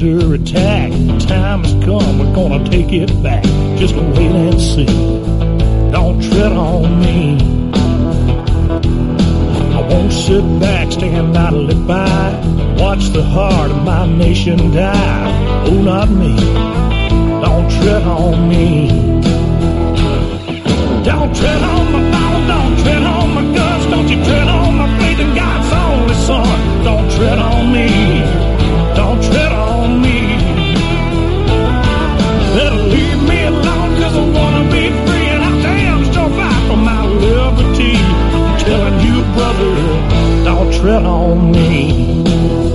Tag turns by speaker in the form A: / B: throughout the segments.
A: under attack. The time has come, we're gonna take it back. Just wait and see. Don't tread on me. I won't sit back, stand idly by. Watch the heart of my nation die. Oh, not me. Don't tread on me. Don't tread on my Bible, don't tread on my guns. Don't you tread on my faith in God's only Son. Don't tread on me. Don't tread on me. Better leave me alone, cause I wanna be free. And I damn sure fight for my liberty. I'm telling you, brother, don't tread on me.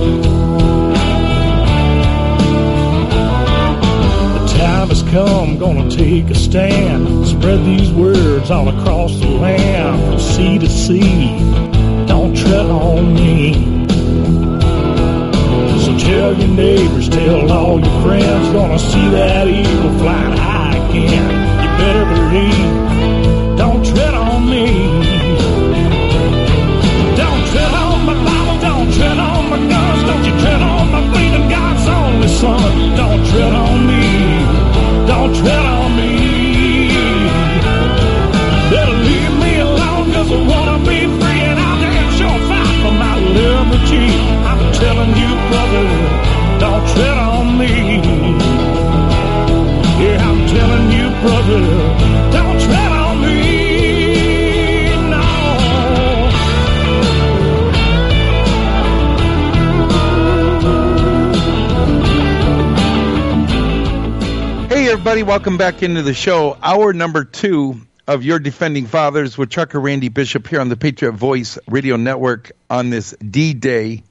A: The time has come, gonna take a stand. Spread these words all across the land, from sea to sea. Don't tread on me. So tell your neighbors, tell all your friends, gonna see that eagle flying high again. You better believe, don't tread on me. Don't tread on my Bible, don't tread on my guns. Don't you tread on my faith in God's only Son. Don't tread on me, don't tread on me. Better leave me alone, cause I wanna be free. And I'll damn sure fight for my liberty. I'm telling you, brother, don't tread on me. Yeah, I'm telling you, brother, don't tread on me. No.
B: Hey, everybody, welcome back into the show. Hour number 2 of Your Defending Fathers with Trucker Randy Bishop here on the Patriot Voice Radio Network on this D-Day,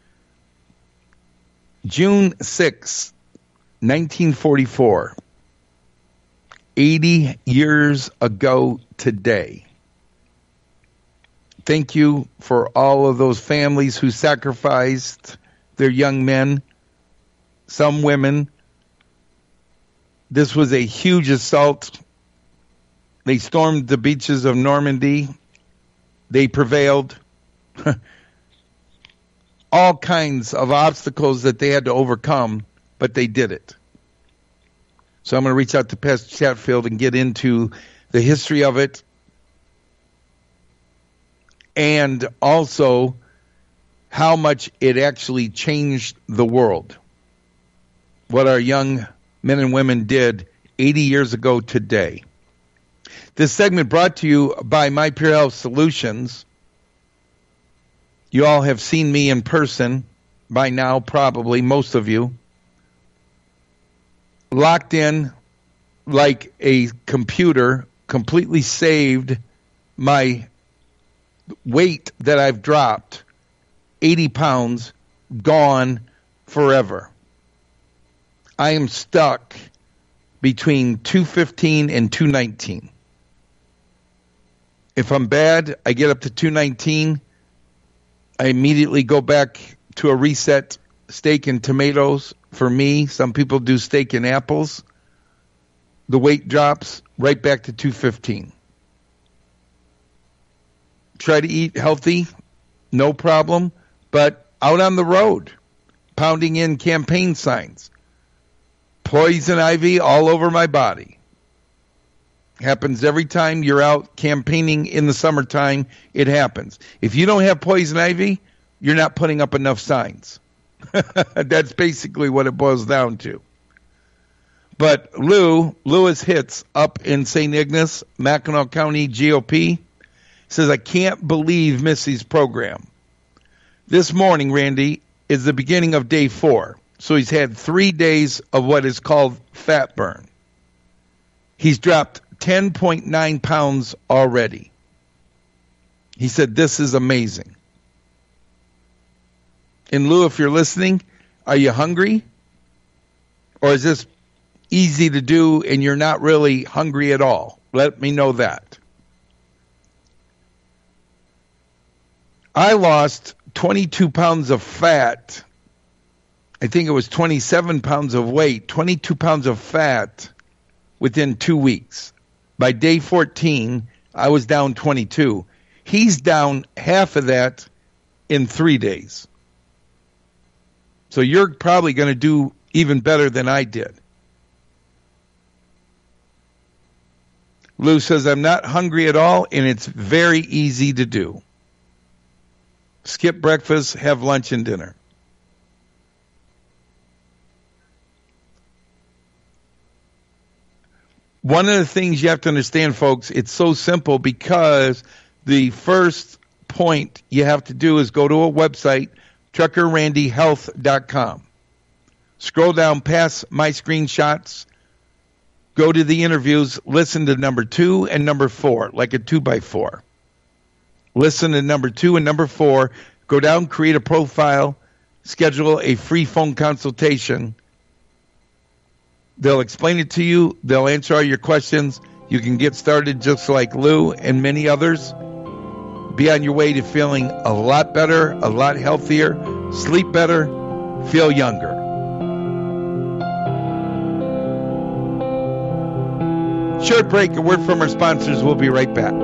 B: June 6, 1944, 80 years ago today. Thank you for all of those families who sacrificed their young men, some women. This was a huge assault. They stormed the beaches of Normandy. They prevailed. All kinds of obstacles that they had to overcome, but they did it. So I'm going to reach out to Pastor Chatfield and get into the history of it, and also how much it actually changed the world. What our young men and women did 80 years ago today. This segment brought to you by My Pure Health Solutions. You all have seen me in person by now, probably, most of you. Locked in like a computer, completely saved my weight that I've dropped, 80 pounds, gone forever. I am stuck between 215 and 219. If I'm bad, I get up to 219. I immediately go back to a reset steak and tomatoes. For me, some people do steak and apples. The weight drops right back to 215. Try to eat healthy, no problem, but out on the road, pounding in campaign signs. Poison ivy all over my body. Happens every time you're out campaigning in the summertime. It happens. If you don't have poison ivy, you're not putting up enough signs. That's basically what it boils down to. But Lewis Hitz up in St. Ignace, Mackinac County GOP, says, I can't believe Missy's program. This morning, Randy, is the beginning of day 4. So he's had 3 days of what is called fat burn. He's dropped 10.9 pounds already. He said, this is amazing. And Lou, if you're listening, are you hungry? Or is this easy to do and you're not really hungry at all? Let me know that. I lost 22 pounds of fat. I think it was 27 pounds of weight, 22 pounds of fat within 2 weeks. By day 14, I was down 22. He's down half of that in 3 days. So you're probably going to do even better than I did. Lou says, I'm not hungry at all, and it's very easy to do. Skip breakfast, have lunch and dinner. One of the things you have to understand, folks, it's so simple because the first point you have to do is go to a website, truckerrandyhealth.com. Scroll down past my screenshots, go to the interviews, listen to number 2 and number 4, like a 2x4. Listen to number 2 and number 4, go down, create a profile, schedule a free phone consultation. They'll explain it to you. They'll answer all your questions. You can get started just like Lou and many others. Be on your way to feeling a lot better, a lot healthier, sleep better, feel younger. Short break, a word from our sponsors. We'll be right back.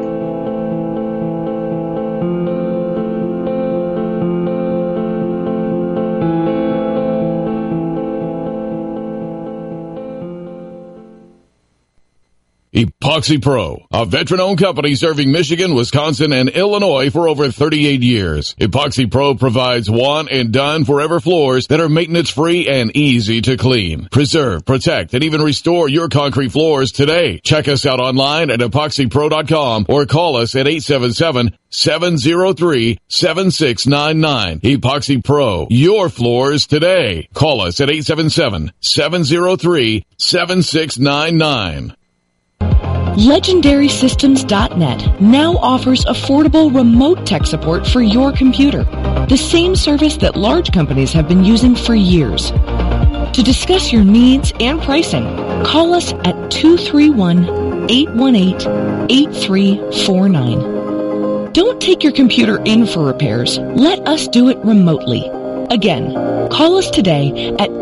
C: Epoxy Pro, a veteran-owned company serving Michigan, Wisconsin, and Illinois for over 38 years. Epoxy Pro provides one-and-done forever floors that are maintenance-free and easy to clean. Preserve, protect, and even restore your concrete floors today. Check us out online at epoxypro.com or call us at 877-703-7699. Epoxy Pro, your floors today. Call us at 877-703-7699.
D: LegendarySystems.net now offers affordable remote tech support for your computer, the same service that large companies have been using for years. To discuss your needs and pricing, call us at 231-818-8349. Don't take your computer in for repairs. Let us do it remotely. Again, call us today at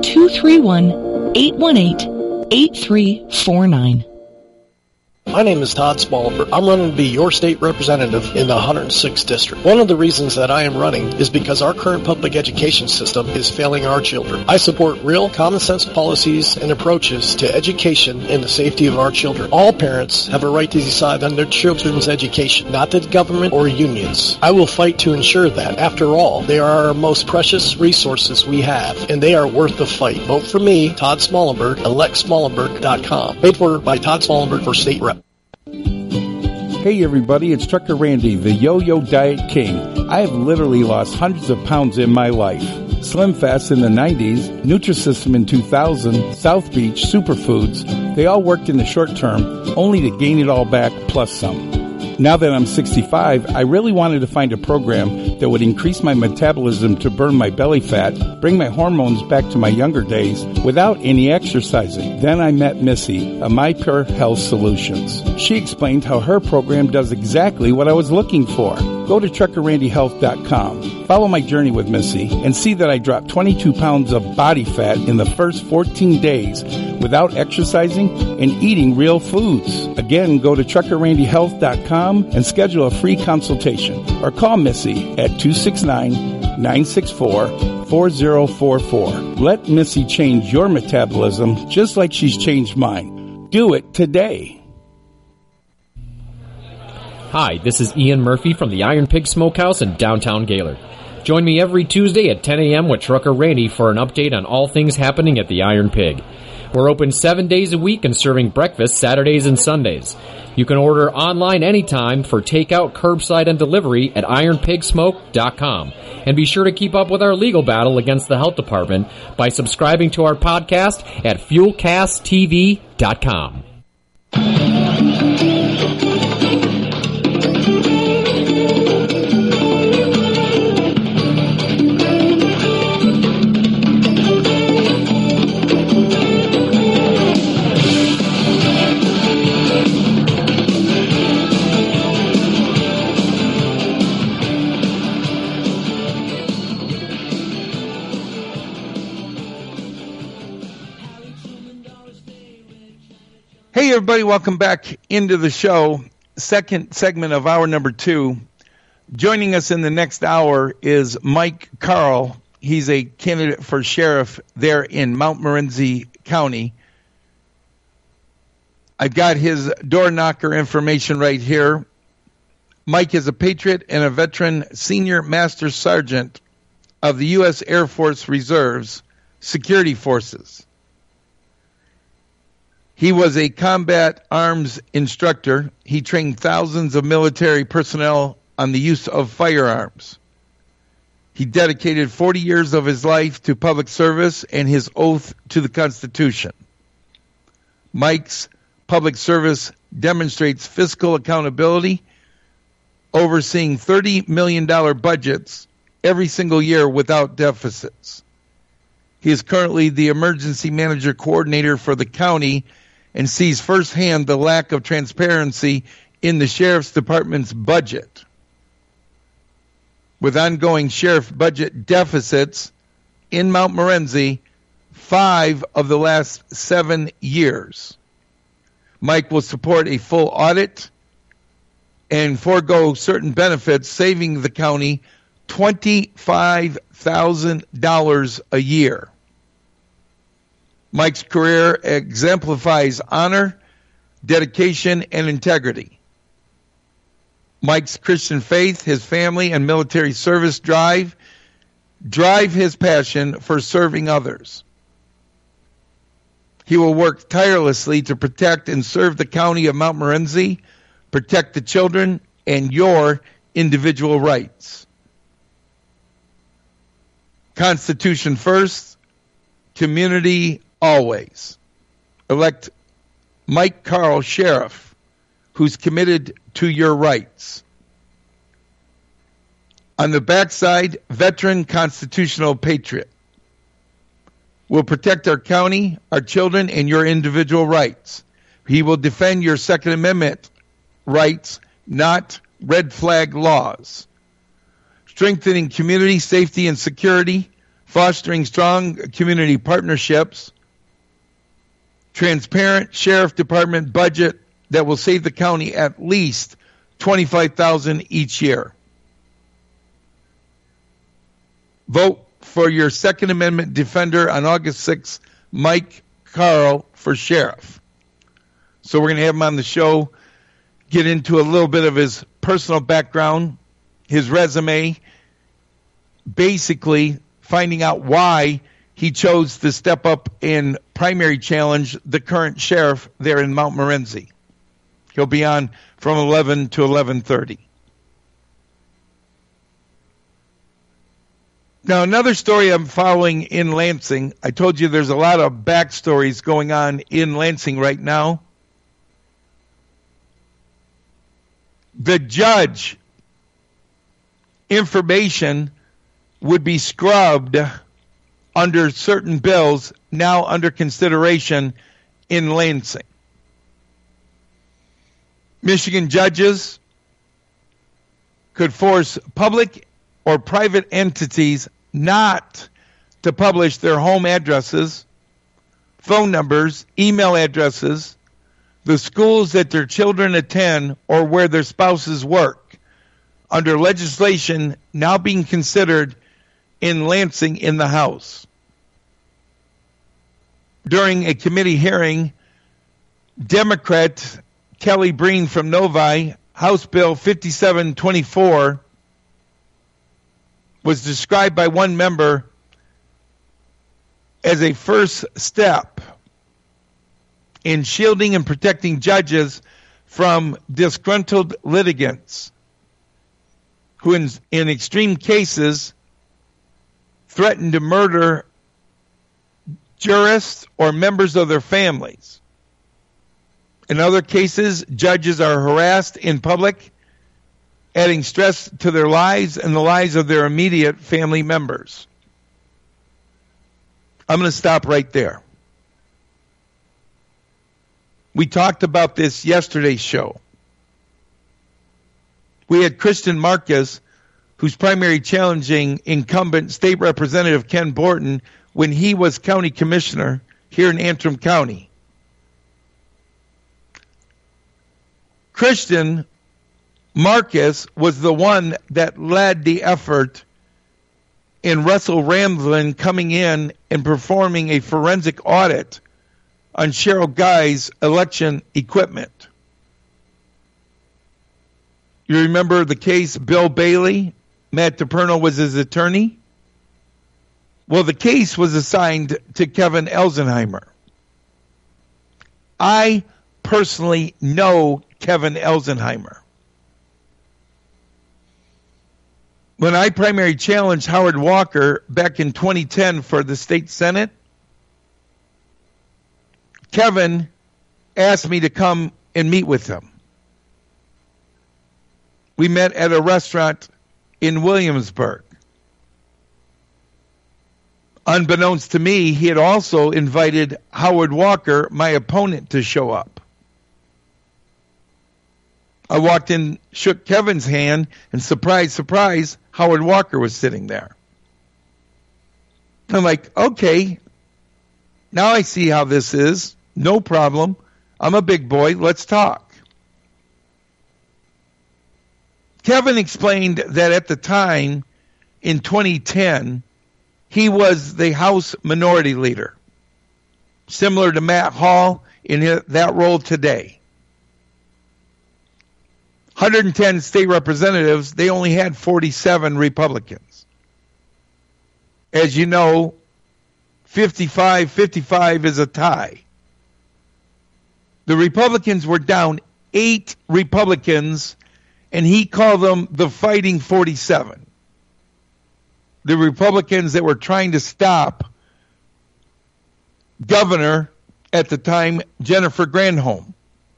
D: 231-818-8349.
E: My name is Todd Smallberg. I'm running to be your state representative in the 106th District. One of the reasons that I am running is because our current public education system is failing our children. I support real common sense policies and approaches to education and the safety of our children. All parents have a right to decide on their children's education, not the government or unions. I will fight to ensure that. After all, they are our most precious resources we have, and they are worth the fight. Vote for me, Todd Smallberg, electsmallenberg.com. Paid for by Todd Smallberg for state rep.
F: Hey everybody, it's Trucker Randy, the Yo-Yo Diet King. I have literally lost hundreds of pounds in my life. Slim Fast in the 90s, Nutrisystem in 2000, South Beach, Superfoods, they all worked in the short term, only to gain it all back plus some. Now that I'm 65, I really wanted to find a program that would increase my metabolism to burn my belly fat, bring my hormones back to my younger days without any exercising. Then I met Missy of My Pure Health Solutions. She explained how her program does exactly what I was looking for. Go to truckerrandyhealth.com. Follow my journey with Missy and see that I dropped 22 pounds of body fat in the first 14 days without exercising and eating real foods. Again, go to truckerrandyhealth.com and schedule a free consultation or call Missy at 269-964-4044. Let Missy change your metabolism just like she's changed mine. Do it today.
G: Hi, this is Ian Murphy from the Iron Pig Smokehouse in downtown Gaylord. Join me every Tuesday at 10 a.m. with Trucker Randy for an update on all things happening at the Iron Pig. We're open 7 days a week and serving breakfast Saturdays and Sundays. You can order online anytime for takeout, curbside, and delivery at ironpigsmoke.com. And be sure to keep up with our legal battle against the health department by subscribing to our podcast at fuelcasttv.com.
B: Hey, everybody, welcome back into the show. Second segment of hour number 2. Joining us in the next hour is Mike Carl He's a candidate for sheriff there in Mount Morenci County. I've got his door knocker information right here. Mike is a patriot and a veteran senior master sergeant of the U.S. Air Force Reserve's Security Forces. He was a combat arms instructor. He trained thousands of military personnel on the use of firearms. He dedicated 40 years of his life to public service and his oath to the Constitution. Mike's public service demonstrates fiscal accountability, overseeing $30 million budgets every single year without deficits. He is currently the emergency manager coordinator for the county and sees firsthand the lack of transparency in the sheriff's department's budget. With ongoing sheriff budget deficits in Mount Morenci, 5 of the last 7 years. Mike will support a full audit and forego certain benefits, saving the county $25,000 a year. Mike's career exemplifies honor, dedication, and integrity. Mike's Christian faith, his family, and military service drive his passion for serving others. He will work tirelessly to protect and serve the county of Mount Morenci, protect the children, and your individual rights. Constitution first, community always. Elect Mike Carl, Sheriff, who's committed to your rights. On the backside, veteran constitutional patriot. Will protect our county, our children, and your individual rights. He will defend your Second Amendment rights, not red flag laws. Strengthening community safety and security, fostering strong community partnerships, transparent sheriff department budget that will save the county at least $25,000 each year. Vote for your Second Amendment defender on August 6th, Mike Carl for sheriff. So we're going to have him on the show, get into a little bit of his personal background, his resume, basically finding out why he chose to step up and primary challenge the current sheriff there in Mount Morenci. He'll be on from 11 to 11:30. Now, another story I'm following in Lansing. I told you there's a lot of backstories going on in Lansing right now. The judge information would be scrubbed under certain bills now under consideration in Lansing. Michigan judges could force public or private entities not to publish their home addresses, phone numbers, email addresses, the schools that their children attend, or where their spouses work, under legislation now being considered in Lansing in the House. During a committee hearing, Democrat Kelly Breen from Novi, House Bill 5724, was described by one member as a first step in shielding and protecting judges from disgruntled litigants who in extreme cases threaten to murder jurists or members of their families. In other cases, judges are harassed in public, adding stress to their lives and the lives of their immediate family members. I'm going to stop right there. We talked about this yesterday's show. We had Kristen Marcus, who's primary challenging incumbent State Representative Ken Borton when he was county commissioner here in Antrim County. Kristen Marcus was the one that led the effort and Russell Ramblin coming in and performing a forensic audit on Cheryl Guy's election equipment. You remember the case, Bill Bailey? Matt DePerno was his attorney. Well, the case was assigned to Kevin Elsenheimer. I personally know Kevin Elsenheimer. When I primary challenged Howard Walker back in 2010 for the state Senate, Kevin asked me to come and meet with him. We met at a restaurant in Williamsburg. Unbeknownst to me, he had also invited Howard Walker, my opponent, to show up. I walked in, shook Kevin's hand, and surprise, surprise, Howard Walker was sitting there. I'm like, okay, now I see how this is. No problem. I'm a big boy. Let's talk. Kevin explained that at the time, in 2010, he was the House Minority Leader, similar to Matt Hall in that role today. 110 state representatives, they only had 47 Republicans. As you know, 55-55 is a tie. The Republicans were down 8 Republicans, and he called them the Fighting 47. The Republicans that were trying to stop Governor at the time, Jennifer Granholm.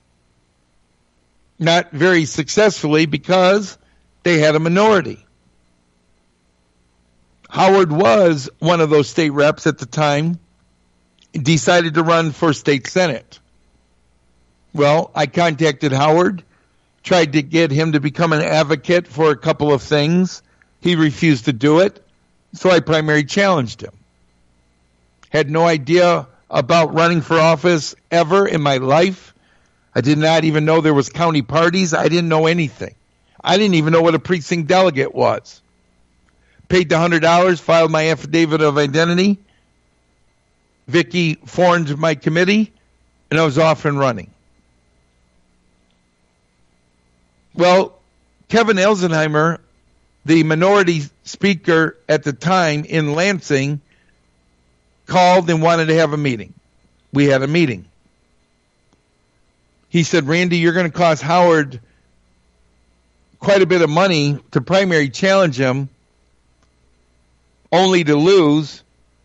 B: Not very successfully because they had a minority. Howard was one of those state reps at the time, decided to run for state senate. Well, I contacted Howard, tried to get him to become an advocate for a couple of things. He refused to do it, so I primary challenged him. Had no idea about running for office ever in my life. I did not even know there was county parties. I didn't know anything. I didn't even know what a precinct delegate was. Paid the $100, filed my affidavit of identity. Vicky formed my committee, and I was off and running. Well, Kevin Elsenheimer, the minority speaker at the time in Lansing, called and wanted to have a meeting. We had a meeting. He said, Randy, you're going to cost Howard quite a bit of money to primary challenge him, only to lose.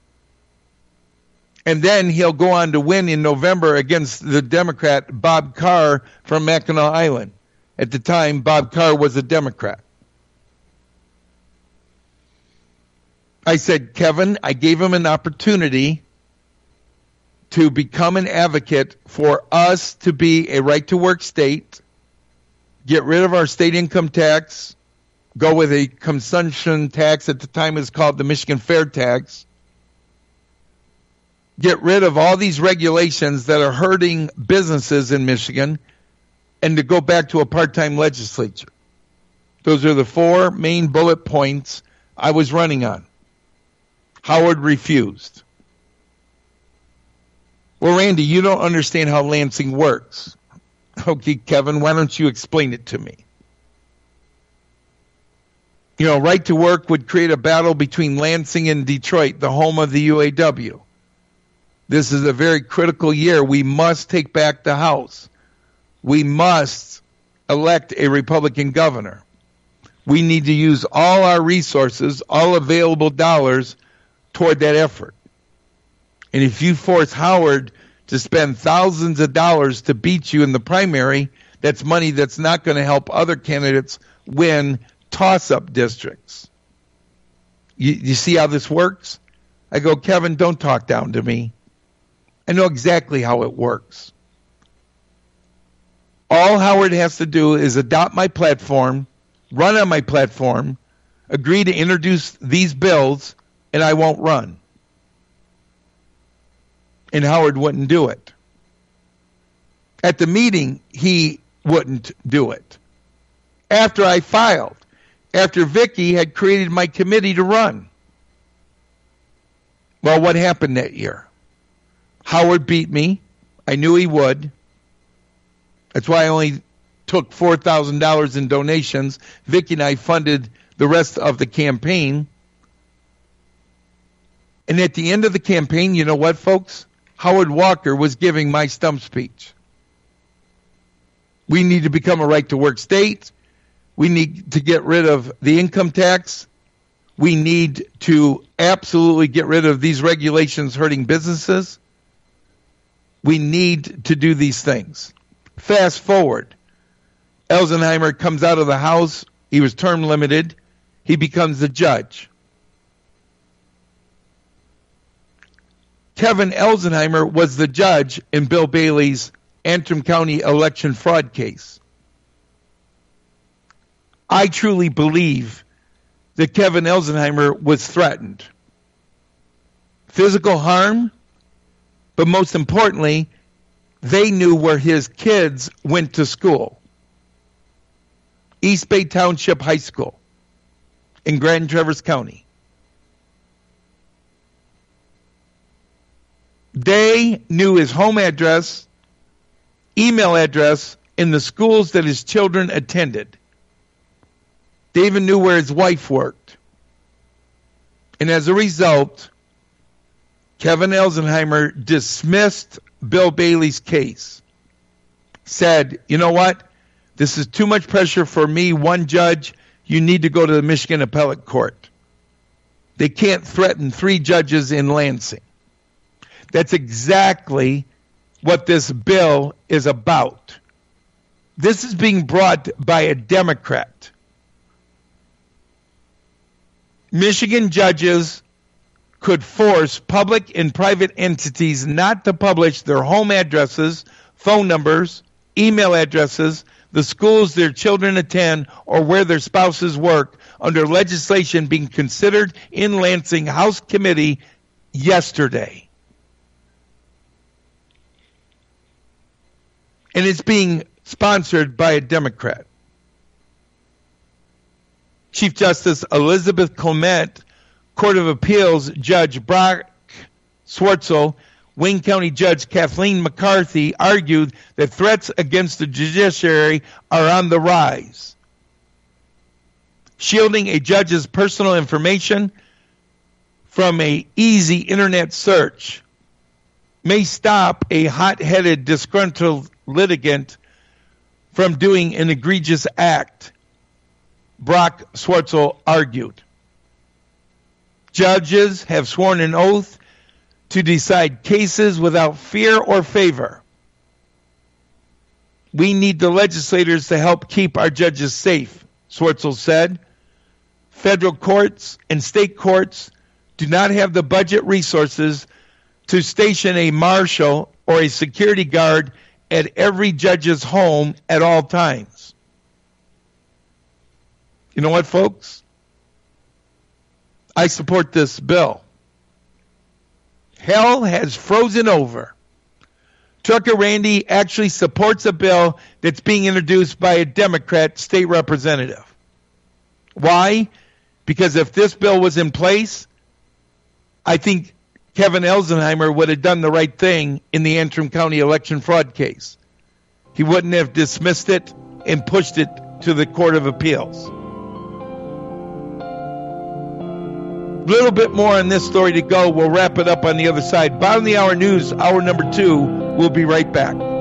B: And then he'll go on to win in November against the Democrat Bob Carr from Mackinac Island. At the time, Bob Carr was a Democrat. I said, Kevin, I gave him an opportunity to become an advocate for us to be a right-to-work state, get rid of our state income tax, go with a consumption tax, at the time it was called the Michigan Fair Tax, get rid of all these regulations that are hurting businesses in Michigan, and to go back to a part-time legislature. Those are the 4 main bullet points I was running on. Howard refused. Well, Randy, you don't understand how Lansing works. Okay, Kevin, why don't you explain it to me? You know, right to work would create a battle between Lansing and Detroit, the home of the UAW. This is a very critical year. We must take back the House. We must elect a Republican governor. We need to use all our resources, all available dollars toward that effort. And if you force Howard to spend thousands of dollars to beat you in the primary, that's money that's not going to help other candidates win toss-up districts. You see how this works? I go, Kevin, don't talk down to me. I know exactly how it works. All Howard has to do is adopt my platform, run on my platform, agree to introduce these bills, and I won't run. And Howard wouldn't do it. At the meeting, he wouldn't do it. After I filed, after Vicky had created my committee to run, Well, what happened that year? Howard beat me. I knew he would. That's why I only took $4,000 in donations. Vicki and I funded the rest of the campaign. And at the end of the campaign, you know what, folks? Howard Walker was giving my stump speech. We need to become a right-to-work state. We need to get rid of the income tax. We need to absolutely get rid of these regulations hurting businesses. We need to do these things. Fast forward. Elsenheimer comes out of the House. He was term limited. He becomes the judge. Kevin Elsenheimer was the judge in Bill Bailey's Antrim County election fraud case. I truly believe that Kevin Elsenheimer was threatened. Physical harm, but most importantly, they knew where his kids went to school. East Bay Township High School in Grand Traverse County. They knew his home address, email address, and the schools that his children attended. They even knew where his wife worked. And as a result, Kevin Elsenheimer dismissed Bill Bailey's case. Said, you know what? This is too much pressure for me, one judge. You need to go to the Michigan Appellate Court. They can't threaten 3 judges in Lansing. That's exactly what this bill is about. This is being brought by a Democrat. Michigan judges could force public and private entities not to publish their home addresses, phone numbers, email addresses, the schools their children attend, or where their spouses work under legislation being considered in Lansing House Committee yesterday. And it's being sponsored by a Democrat. Chief Justice Elizabeth Clement, Court of Appeals Judge Brock Swartzel, Wayne County Judge Kathleen McCarthy argued that threats against the judiciary are on the rise. Shielding a judge's personal information from an easy internet search may stop a hot-headed, disgruntled litigant from doing an egregious act, Brock Swartzel argued. Judges have sworn an oath to decide cases without fear or favor. We need the legislators to help keep our judges safe, Swartzel said. Federal courts and state courts do not have the budget resources to station a marshal or a security guard at every judge's home at all times. You know what, folks? I support this bill. Hell has frozen over. Trucker Randy actually supports a bill that's being introduced by a Democrat state representative. Why? Because if this bill was in place, I think Kevin Elsenheimer would have done the right thing in the Antrim County election fraud case. He wouldn't have dismissed it and pushed it to the Court of Appeals. A little bit more on this story to go. We'll wrap it up on the other side. Bottom of the hour news, hour number 2. We'll be right back.